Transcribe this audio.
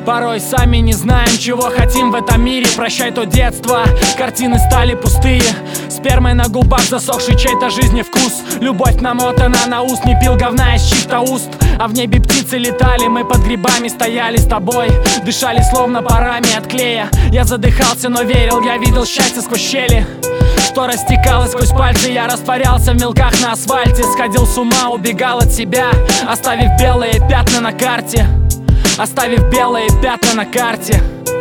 Порой сами не знаем, чего хотим в этом мире. Прощай то детство, картины стали пустые. Спермой на губах засохший чей-то жизни вкус. Любовь намотана на ус, не пил говна из чьих-то уст. А в небе птицы летали, мы под грибами стояли с тобой. Дышали словно парами от клея. Я задыхался, но верил, я видел счастье сквозь щели, что растекалось сквозь пальцы. Я растворялся в мелках на асфальте. Сходил с ума, убегал от себя, оставив белые пятна на карте. Оставив белые пятна на карте.